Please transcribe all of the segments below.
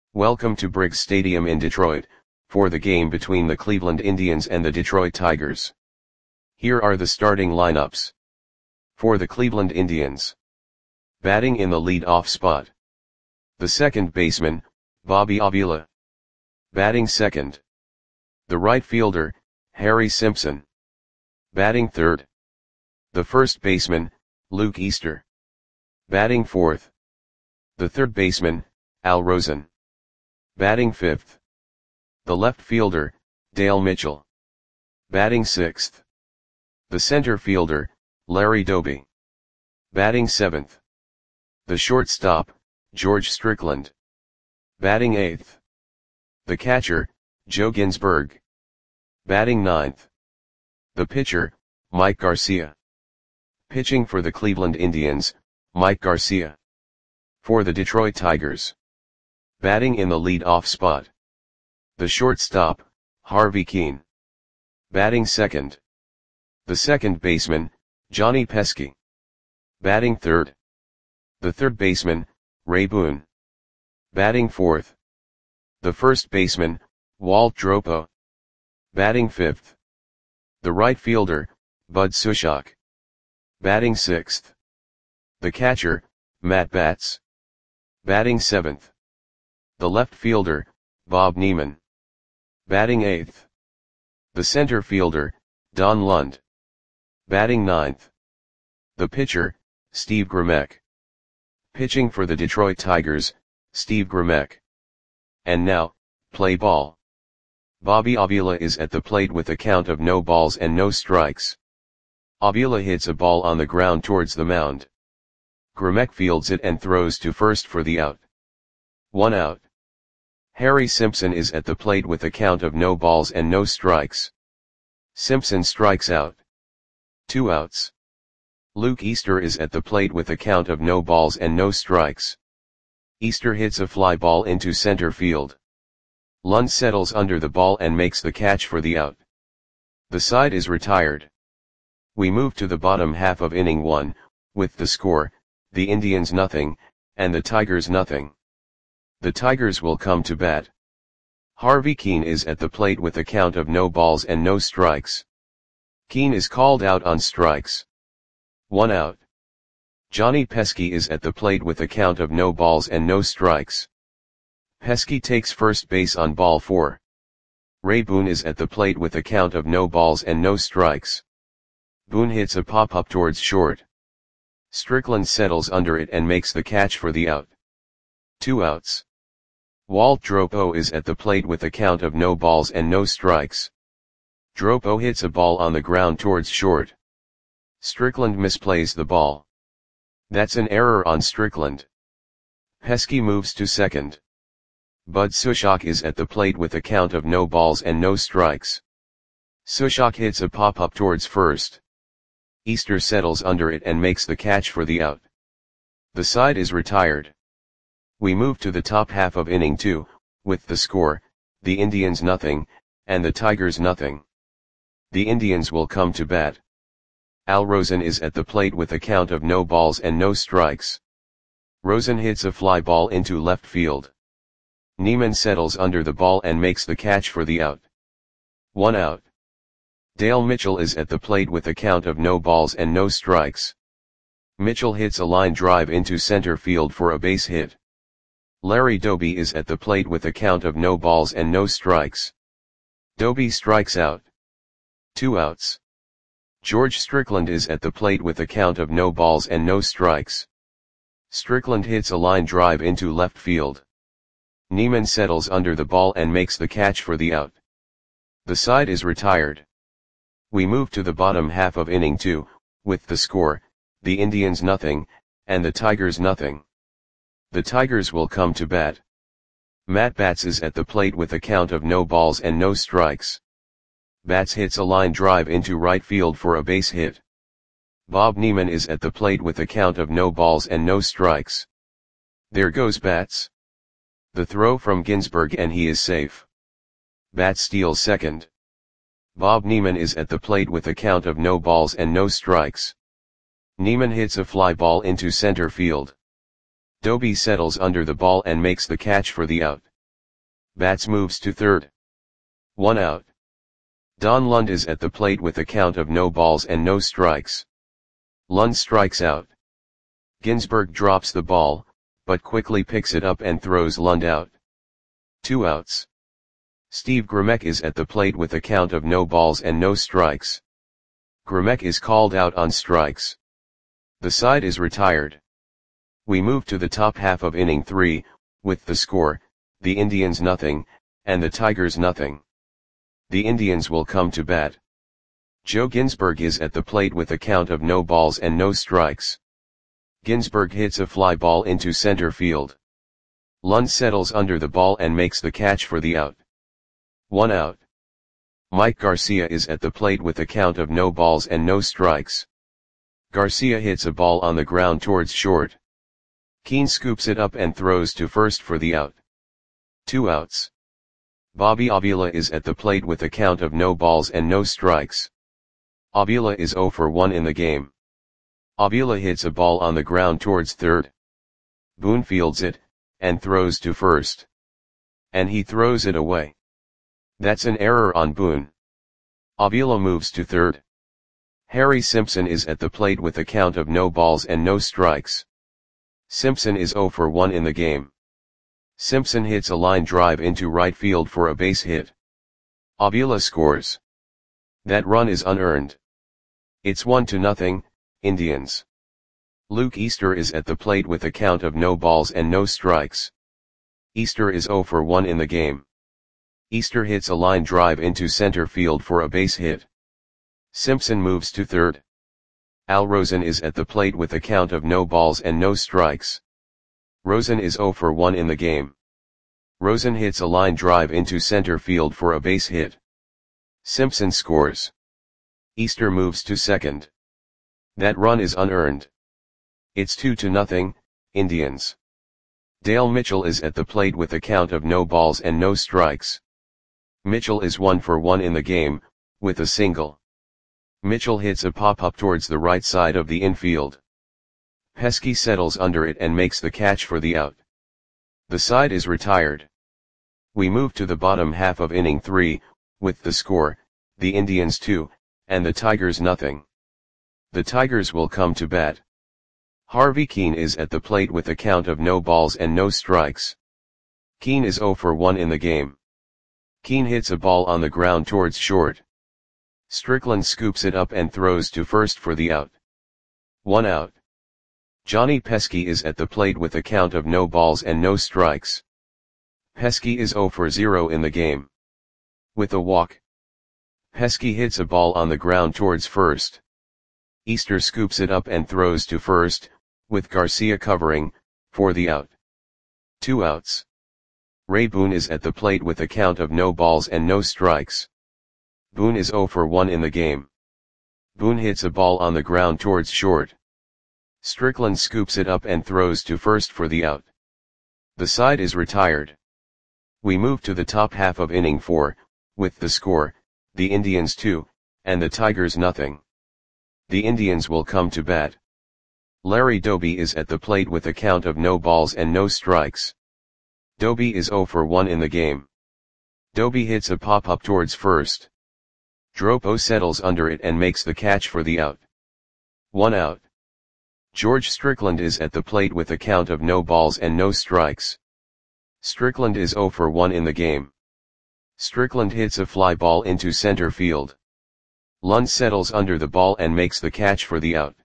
Welcome to Briggs Stadium in Detroit, for the game between the Cleveland Indians and the Detroit Tigers. Here are the starting lineups. For the Cleveland Indians. Batting in the lead-off spot. The second baseman, Bobby Avila. Batting second. The right fielder, Harry Simpson. Batting third. The first baseman, Luke Easter. Batting fourth. The third baseman, Al Rosen. Batting fifth. The left fielder, Dale Mitchell. Batting sixth. The center fielder, Larry Doby. Batting seventh. The shortstop, George Strickland. Batting eighth. The catcher, Joe Ginsberg. Batting ninth. The pitcher, Mike Garcia. Pitching for the Cleveland Indians, Mike Garcia. For the Detroit Tigers. Batting in the lead-off spot. The shortstop, Harvey Kuenn. Batting second. The second baseman, Johnny Pesky. Batting third. The third baseman, Ray Boone. Batting fourth. The first baseman, Walt Dropo. Batting fifth. The right fielder, Bud Sushok. Batting sixth. The catcher, Matt Batts. Batting seventh. The left fielder, Bob Neiman. Batting eighth. The center fielder, Don Lund. Batting ninth. The pitcher, Steve Grimek. Pitching for the Detroit Tigers, Steve Grimek. And now, play ball. Bobby Avila is at the plate with a count of no balls and no strikes. Avila hits a ball on the ground towards the mound. Grimek fields it and throws to first for the out. 1 out. Harry Simpson is at the plate with a count of no balls and no strikes. Simpson strikes out. 2 outs. Luke Easter is at the plate with a count of no balls and no strikes. Easter hits a fly ball into center field. Lund settles under the ball and makes the catch for the out. The side is retired. We move to the bottom half of inning 1, with the score, the Indians nothing, and the Tigers nothing. The Tigers will come to bat. Harvey Kuenn is at the plate with a count of no balls and no strikes. Kuenn is called out on strikes. 1 out. Johnny Pesky is at the plate with a count of no balls and no strikes. Pesky takes first base on ball 4. Ray Boone is at the plate with a count of no balls and no strikes. Boone hits a pop-up towards short. Strickland settles under it and makes the catch for the out. 2 outs. Walt Dropo is at the plate with a count of no balls and no strikes. Dropo hits a ball on the ground towards short. Strickland misplays the ball. That's an error on Strickland. Pesky moves to second. Bud Sushok is at the plate with a count of no balls and no strikes. Sushok hits a pop-up towards first. Easter settles under it and makes the catch for the out. The side is retired. We move to the top half of inning 2, with the score, the Indians nothing, and the Tigers nothing. The Indians will come to bat. Al Rosen is at the plate with a count of no balls and no strikes. Rosen hits a fly ball into left field. Neiman settles under the ball and makes the catch for the out. 1 out. Dale Mitchell is at the plate with a count of no balls and no strikes. Mitchell hits a line drive into center field for a base hit. Larry Doby is at the plate with a count of no balls and no strikes. Doby strikes out. 2 outs. George Strickland is at the plate with a count of no balls and no strikes. Strickland hits a line drive into left field. Neiman settles under the ball and makes the catch for the out. The side is retired. We move to the bottom half of inning 2, with the score, the Indians nothing, and the Tigers nothing. The Tigers will come to bat. Matt Batts is at the plate with a count of no balls and no strikes. Batts hits a line drive into right field for a base hit. Bob Neiman is at the plate with a count of no balls and no strikes. There goes Batts. The throw from Ginsberg and he is safe. Batts steals second. Bob Neiman is at the plate with a count of no balls and no strikes. Neiman hits a fly ball into center field. Doby settles under the ball and makes the catch for the out. Bats moves to third. 1 out. Don Lund is at the plate with a count of no balls and no strikes. Lund strikes out. Ginsberg drops the ball, but quickly picks it up and throws Lund out. 2 outs. Steve Grimek is at the plate with a count of no balls and no strikes. Grimek is called out on strikes. The side is retired. We move to the top half of inning 3, with the score, the Indians nothing, and the Tigers nothing. The Indians will come to bat. Joe Ginsberg is at the plate with a count of no balls and no strikes. Ginsberg hits a fly ball into center field. Lund settles under the ball and makes the catch for the out. 1 out. Mike Garcia is at the plate with a count of no balls and no strikes. Garcia hits a ball on the ground towards short. Keane scoops it up and throws to first for the out. 2 outs. Bobby Avila is at the plate with a count of no balls and no strikes. Avila is 0 for 1 in the game. Avila hits a ball on the ground towards third. Boone fields it, and throws to first. And he throws it away. That's an error on Boone. Avila moves to third. Harry Simpson is at the plate with a count of no balls and no strikes. Simpson is 0 for 1 in the game. Simpson hits a line drive into right field for a base hit. Avila scores. That run is unearned. It's 1-0, Indians. Luke Easter is at the plate with a count of no balls and no strikes. Easter is 0 for 1 in the game. Easter hits a line drive into center field for a base hit. Simpson moves to third. Al Rosen is at the plate with a count of no balls and no strikes. Rosen is 0 for 1 in the game. Rosen hits a line drive into center field for a base hit. Simpson scores. Easter moves to second. That run is unearned. It's 2-0, Indians. Dale Mitchell is at the plate with a count of no balls and no strikes. Mitchell is 1 for 1 in the game, with a single. Mitchell hits a pop-up towards the right side of the infield. Pesky settles under it and makes the catch for the out. The side is retired. We move to the bottom half of inning 3, with the score, the Indians 2, and the Tigers nothing. The Tigers will come to bat. Harvey Keane is at the plate with a count of no balls and no strikes. Keane is 0 for 1 in the game. Keane hits a ball on the ground towards short. Strickland scoops it up and throws to first for the out. 1 out. Johnny Pesky is at the plate with a count of no balls and no strikes. Pesky is 0 for 0 in the game. With a walk. Pesky hits a ball on the ground towards first. Easter scoops it up and throws to first, with Garcia covering, for the out. 2 outs. Ray Boone is at the plate with a count of no balls and no strikes. Boone is 0 for 1 in the game. Boone hits a ball on the ground towards short. Strickland scoops it up and throws to first for the out. The side is retired. We move to the top half of inning 4, with the score, the Indians 2, and the Tigers nothing. The Indians will come to bat. Larry Doby is at the plate with a count of no balls and no strikes. Doby is 0 for 1 in the game. Doby hits a pop-up towards first. Dropo settles under it and makes the catch for the out. 1 out. George Strickland is at the plate with a count of no balls and no strikes. Strickland is 0 for 1 in the game. Strickland hits a fly ball into center field. Lund settles under the ball and makes the catch for the out.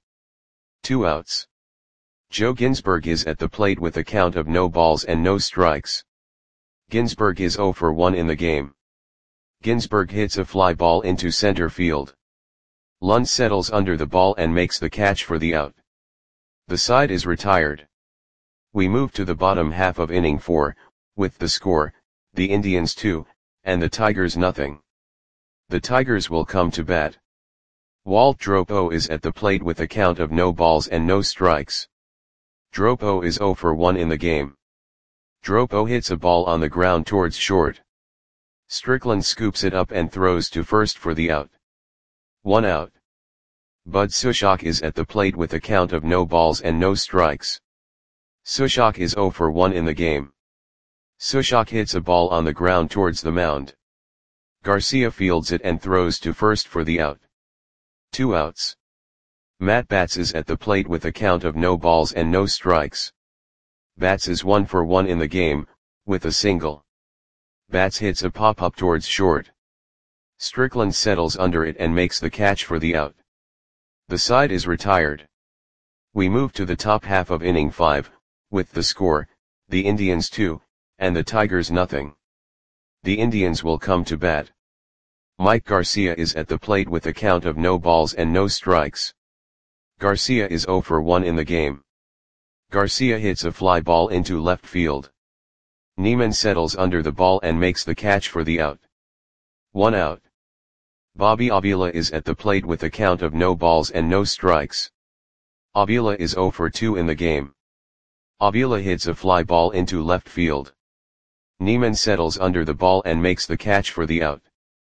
2 outs. Joe Ginsberg is at the plate with a count of no balls and no strikes. Ginsberg is 0 for 1 in the game. Ginsberg hits a fly ball into center field. Lund settles under the ball and makes the catch for the out. The side is retired. We move to the bottom half of inning 4, with the score, the Indians 2, and the Tigers nothing. The Tigers will come to bat. Walt Dropo is at the plate with a count of no balls and no strikes. Dropo is 0 for 1 in the game. Dropo hits a ball on the ground towards short. Strickland scoops it up and throws to first for the out. 1 out. Bud Sushok is at the plate with a count of no balls and no strikes. Sushok is 0 for 1 in the game. Sushok hits a ball on the ground towards the mound. Garcia fields it and throws to first for the out. 2 outs. Matt Bats is at the plate with a count of no balls and no strikes. Bats is 1 for 1 in the game, with a single. Bats hits a pop-up towards short. Strickland settles under it and makes the catch for the out. The side is retired. We move to the top half of inning 5, with the score, the Indians 2, and the Tigers nothing. The Indians will come to bat. Mike Garcia is at the plate with a count of no balls and no strikes. Garcia is 0 for 1 in the game. Garcia hits a fly ball into left field. Neiman settles under the ball and makes the catch for the out. 1 out. Bobby Avila is at the plate with a count of no balls and no strikes. Avila is 0 for 2 in the game. Avila hits a fly ball into left field. Neiman settles under the ball and makes the catch for the out.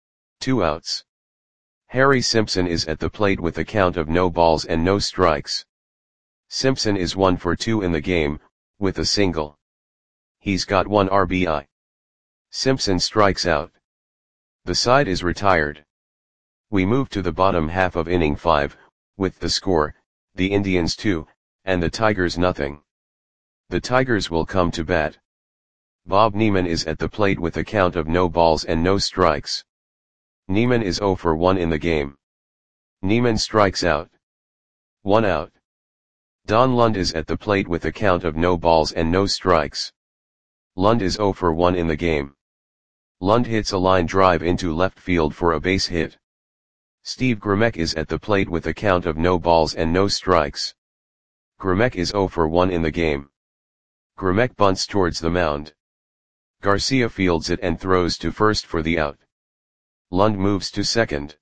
2 outs. Harry Simpson is at the plate with a count of no balls and no strikes. Simpson is 1 for 2 in the game, with a single. He's got 1 RBI. Simpson strikes out. The side is retired. We move to the bottom half of inning 5, with the score, the Indians 2, and the Tigers nothing. The Tigers will come to bat. Bob Neiman is at the plate with a count of no balls and no strikes. Neiman is 0 for 1 in the game. Neiman strikes out. 1 out. Don Lund is at the plate with a count of no balls and no strikes. Lund is 0 for 1 in the game. Lund hits a line drive into left field for a base hit. Steve Grimek is at the plate with a count of no balls and no strikes. Grimek is 0 for 1 in the game. Grimek bunts towards the mound. Garcia fields it and throws to first for the out. Lund moves to second.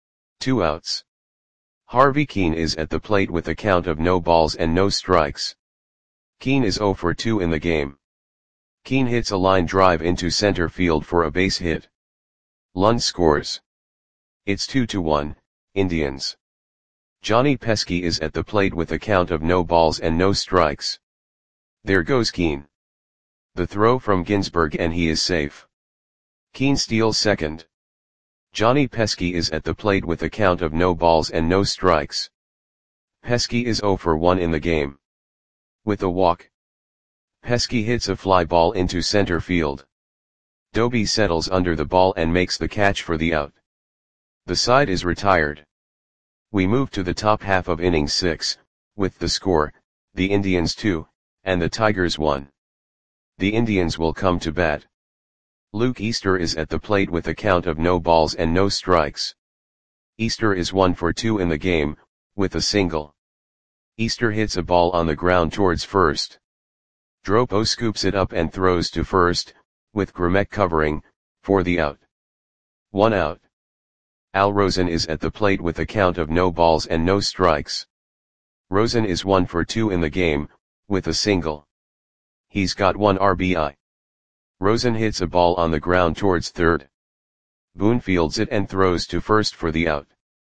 2 outs. Harvey Keene is at the plate with a count of no balls and no strikes. Keene is 0 for 2 in the game. Keene hits a line drive into center field for a base hit. Lund scores. It's 2-1, Indians. Johnny Pesky is at the plate with a count of no balls and no strikes. There goes Keene. The throw from Ginsberg and he is safe. Keene steals second. Johnny Pesky is at the plate with a count of no balls and no strikes. Pesky is 0 for 1 in the game. With a walk. Pesky hits a fly ball into center field. Doby settles under the ball and makes the catch for the out. The side is retired. We move to the top half of inning 6, with the score, the Indians 2, and the Tigers 1. The Indians will come to bat. Luke Easter is at the plate with a count of no balls and no strikes. Easter is 1 for 2 in the game, with a single. Easter hits a ball on the ground towards first. Dropo scoops it up and throws to first, with Grimek covering, for the out. 1 out. Al Rosen is at the plate with a count of no balls and no strikes. Rosen is 1 for 2 in the game, with a single. He's got 1 RBI. Rosen hits a ball on the ground towards third. Boone fields it and throws to first for the out.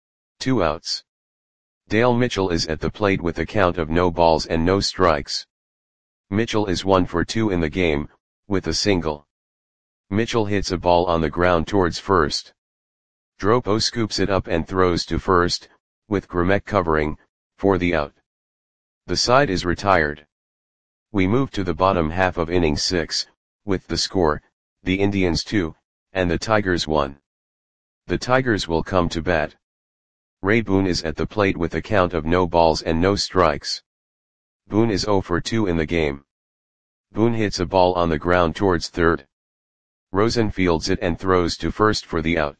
2 outs. Dale Mitchell is at the plate with a count of no balls and no strikes. Mitchell is 1 for 2 in the game, with a single. Mitchell hits a ball on the ground towards first. Dropo scoops it up and throws to first, with Grimek covering, for the out. The side is retired. We move to the bottom half of inning 6, with the score, the Indians 2, and the Tigers 1. The Tigers will come to bat. Ray Boone is at the plate with a count of no balls and no strikes. Boone is 0 for 2 in the game. Boone hits a ball on the ground towards third. Rosen fields it and throws to first for the out.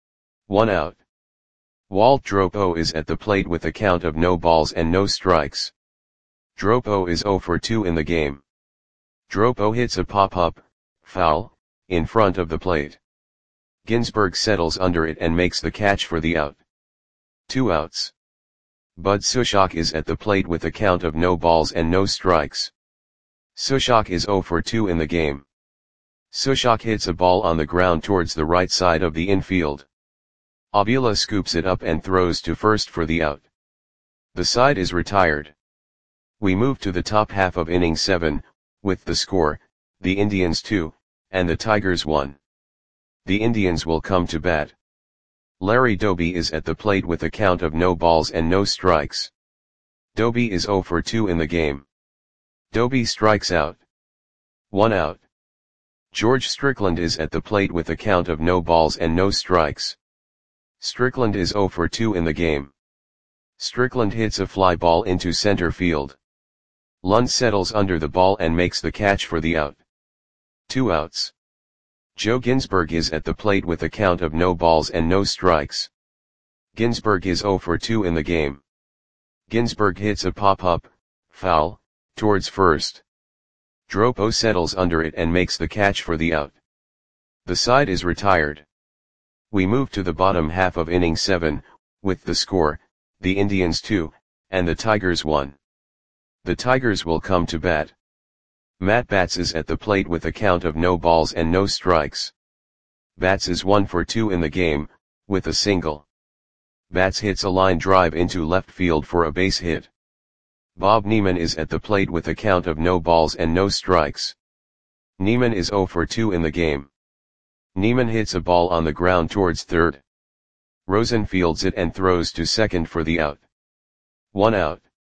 1 out. Walt Dropo is at the plate with a count of no balls and no strikes. Dropo is 0 for 2 in the game. Dropo hits a pop-up, foul, in front of the plate. Ginsberg settles under it and makes the catch for the out. 2 outs. Bud Sushok is at the plate with a count of no balls and no strikes. Sushok is 0 for 2 in the game. Sushok hits a ball on the ground towards the right side of the infield. Avila scoops it up and throws to first for the out. The side is retired. We move to the top half of inning 7, with the score, the Indians 2, and the Tigers 1. The Indians will come to bat. Larry Doby is at the plate with a count of no balls and no strikes. Doby is 0 for 2 in the game. Doby strikes out. 1 out. George Strickland is at the plate with a count of no balls and no strikes. Strickland is 0 for 2 in the game. Strickland hits a fly ball into center field. Lund settles under the ball and makes the catch for the out. 2 outs. Joe Ginsberg is at the plate with a count of no balls and no strikes. Ginsberg is 0 for 2 in the game. Ginsberg hits a pop-up, foul, towards first. Dropo settles under it and makes the catch for the out. The side is retired. We move to the bottom half of inning 7, with the score, the Indians 2, and the Tigers 1. The Tigers will come to bat. Matt Batts is at the plate with a count of no balls and no strikes. Batts is 1 for 2 in the game, with a single. Batts hits a line drive into left field for a base hit. Bob Neiman is at the plate with a count of no balls and no strikes. Neiman is 0 for 2 in the game. Neiman hits a ball on the ground towards third. Rosen fields it and throws to second for the out. 1 out.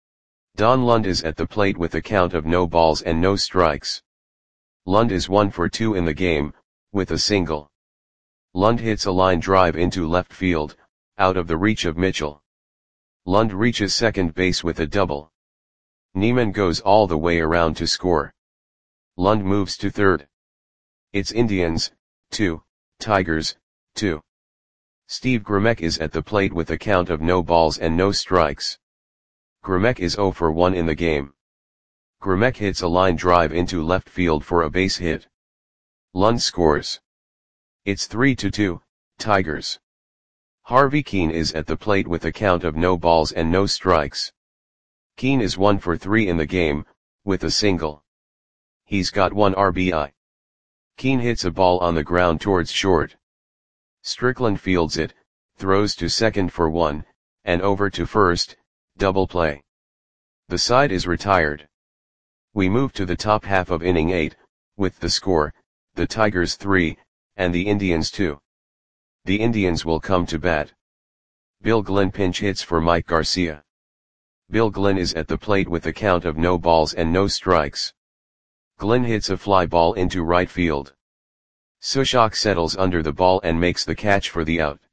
Don Lund is at the plate with a count of no balls and no strikes. Lund is 1 for 2 in the game, with a single. Lund hits a line drive into left field, out of the reach of Mitchell. Lund reaches second base with a double. Neiman goes all the way around to score. Lund moves to third. It's Indians, 2, Tigers, 2. Steve Grimek is at the plate with a count of no balls and no strikes. Grimek is 0 for 1 in the game. Grimek hits a line drive into left field for a base hit. Lund scores. It's 3-2, Tigers. Harvey Keene is at the plate with a count of no balls and no strikes. Keene is 1 for 3 in the game, with a single. He's got 1 RBI. Keene hits a ball on the ground towards short. Strickland fields it, throws to second for 1, and over to first, double play. The side is retired. We move to the top half of inning 8, with the score, the Tigers 3, and the Indians 2. The Indians will come to bat. Bill Glynn pinch hits for Mike Garcia. Bill Glynn is at the plate with a count of no balls and no strikes. Glynn hits a fly ball into right field. Sushok settles under the ball and makes the catch for the out.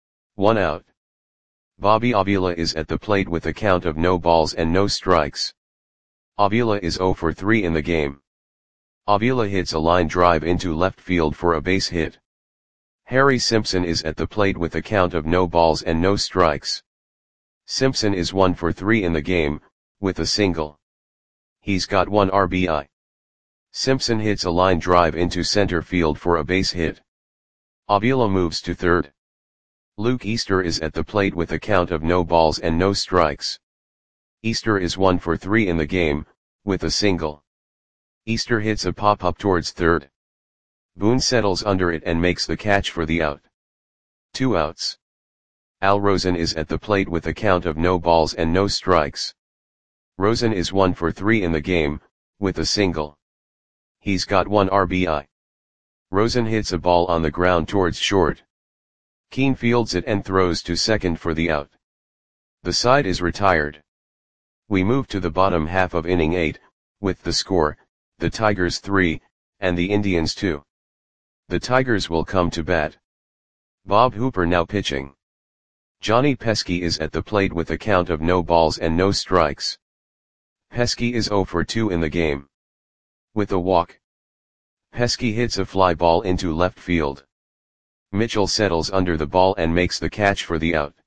1 out. Bobby Avila is at the plate with a count of no balls and no strikes. Avila is 0 for 3 in the game. Avila hits a line drive into left field for a base hit. Harry Simpson is at the plate with a count of no balls and no strikes. Simpson is 1 for 3 in the game, with a single. He's got 1 RBI. Simpson hits a line drive into center field for a base hit. Avila moves to third. Luke Easter is at the plate with a count of no balls and no strikes. Easter is 1 for 3 in the game, with a single. Easter hits a pop-up towards third. Boone settles under it and makes the catch for the out. 2 outs. Al Rosen is at the plate with a count of no balls and no strikes. Rosen is 1 for 3 in the game, with a single. He's got 1 RBI. Rosen hits a ball on the ground towards short. Keene fields it and throws to second for the out. The side is retired. We move to the bottom half of inning 8, with the score, the Tigers 3, and the Indians 2. The Tigers will come to bat. Bob Hooper now pitching. Johnny Pesky is at the plate with a count of no balls and no strikes. Pesky is 0 for 2 in the game. With a walk. Pesky hits a fly ball into left field. Mitchell settles under the ball and makes the catch for the out.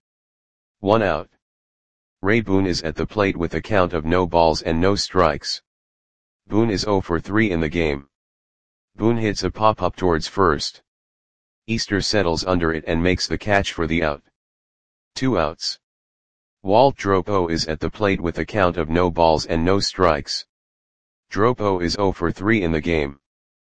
1 out. Ray Boone is at the plate with a count of no balls and no strikes. Boone is 0 for 3 in the game. Boone hits a pop-up towards first. Easter settles under it and makes the catch for the out. 2 outs. Walt Dropo is at the plate with a count of no balls and no strikes. Dropo is 0 for 3 in the game.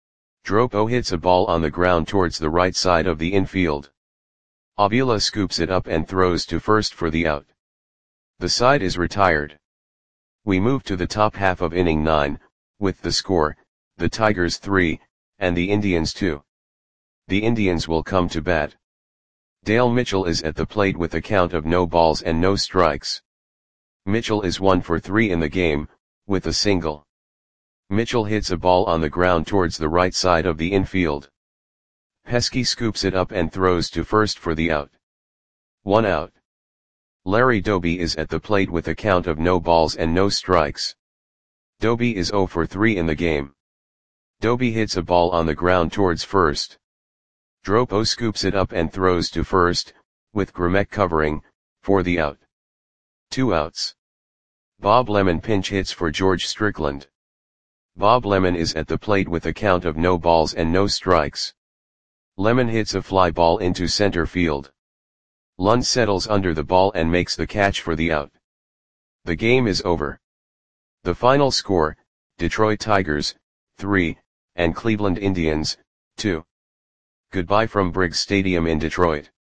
Dropo hits a ball on the ground towards the right side of the infield. Avila scoops it up and throws to first for the out. The side is retired. We move to the top half of inning 9, with the score, the Tigers 3, and the Indians 2. The Indians will come to bat. Dale Mitchell is at the plate with a count of no balls and no strikes. Mitchell is 1 for 3 in the game, with a single. Mitchell hits a ball on the ground towards the right side of the infield. Pesky scoops it up and throws to first for the out. 1 out. Larry Doby is at the plate with a count of no balls and no strikes. Doby is 0 for 3 in the game. Doby hits a ball on the ground towards first. Dropo scoops it up and throws to first, with Grommet covering, for the out. 2 outs. Bob Lemon pinch hits for George Strickland. Bob Lemon is at the plate with a count of no balls and no strikes. Lemon hits a fly ball into center field. Lund settles under the ball and makes the catch for the out. The game is over. The final score, Detroit Tigers, 3, and Cleveland Indians, 2. Goodbye from Briggs Stadium in Detroit.